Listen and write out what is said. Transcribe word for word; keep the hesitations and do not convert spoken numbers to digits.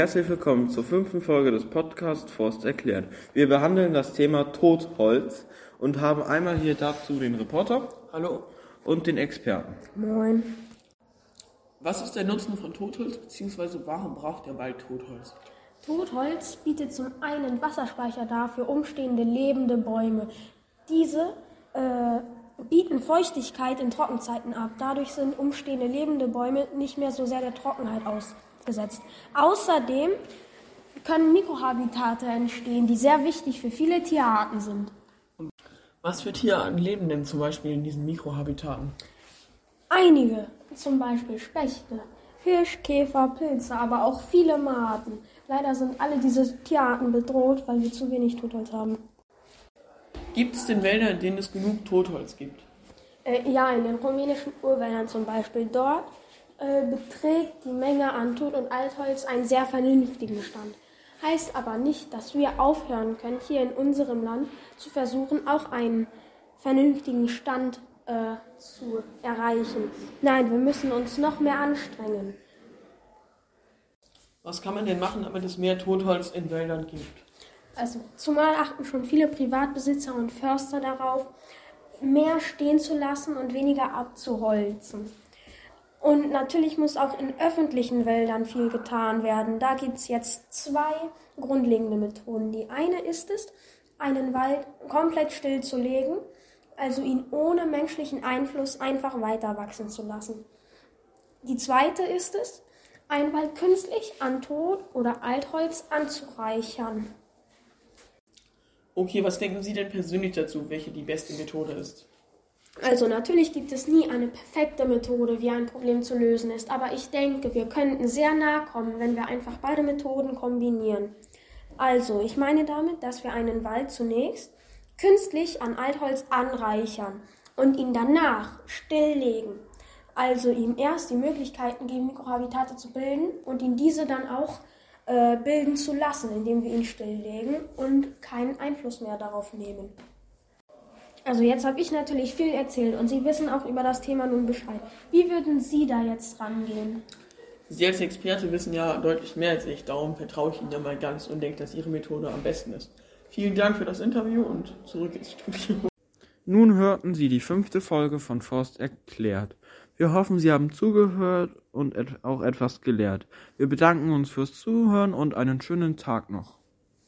Herzlich willkommen zur fünften Folge des Podcasts Forst erklärt. Wir behandeln das Thema Totholz und haben einmal hier dazu den Reporter. Hallo. Und den Experten. Moin. Was ist der Nutzen von Totholz, beziehungsweise warum braucht der Wald Totholz? Totholz bietet zum einen Wasserspeicher dar für umstehende lebende Bäume. Diese äh, bieten Feuchtigkeit in Trockenzeiten ab. Dadurch sind umstehende lebende Bäume nicht mehr so sehr der Trockenheit ausgesetzt. Außerdem können Mikrohabitate entstehen, die sehr wichtig für viele Tierarten sind. Was für Tierarten leben denn zum Beispiel in diesen Mikrohabitaten? Einige, zum Beispiel Spechte, Fisch, Käfer, Pilze, aber auch viele Arten. Leider sind alle diese Tierarten bedroht, weil wir zu wenig Totholz haben. Gibt es denn Wälder, in denen es genug Totholz gibt? Äh, ja, in den rumänischen Urwäldern zum Beispiel. Dort äh, beträgt die Menge an Tot- und Altholz einen sehr vernünftigen Stand. Heißt aber nicht, dass wir aufhören können, hier in unserem Land zu versuchen, auch einen vernünftigen Stand äh, zu erreichen. Nein, wir müssen uns noch mehr anstrengen. Was kann man denn machen, damit es mehr Totholz in Wäldern gibt? Also, zumal achten schon viele Privatbesitzer und Förster darauf, mehr stehen zu lassen und weniger abzuholzen. Und natürlich muss auch in öffentlichen Wäldern viel getan werden. Da gibt es jetzt zwei grundlegende Methoden. Die eine ist es, einen Wald komplett stillzulegen, also ihn ohne menschlichen Einfluss einfach weiter wachsen zu lassen. Die zweite ist es, einen Wald künstlich an Tot- oder Altholz anzureichern. Okay, was denken Sie denn persönlich dazu, welche die beste Methode ist? Also natürlich gibt es nie eine perfekte Methode, wie ein Problem zu lösen ist, aber ich denke, wir könnten sehr nahe kommen, wenn wir einfach beide Methoden kombinieren. Also, ich meine damit, dass wir einen Wald zunächst künstlich an Altholz anreichern und ihn danach stilllegen. Also ihm erst die Möglichkeiten geben, Mikrohabitate zu bilden und ihn diese dann auch äh, bilden zu lassen, indem wir ihn stilllegen und keinen Einfluss mehr darauf nehmen. Also jetzt habe ich natürlich viel erzählt und Sie wissen auch über das Thema nun Bescheid. Wie würden Sie da jetzt rangehen? Sie als Experte wissen ja deutlich mehr als ich, darum vertraue ich Ihnen ja mal ganz und denke, dass Ihre Methode am besten ist. Vielen Dank für das Interview und zurück ins Studio. Nun hörten Sie die fünfte Folge von Forst erklärt. Wir hoffen, Sie haben zugehört und et- auch etwas gelernt. Wir bedanken uns fürs Zuhören und einen schönen Tag noch.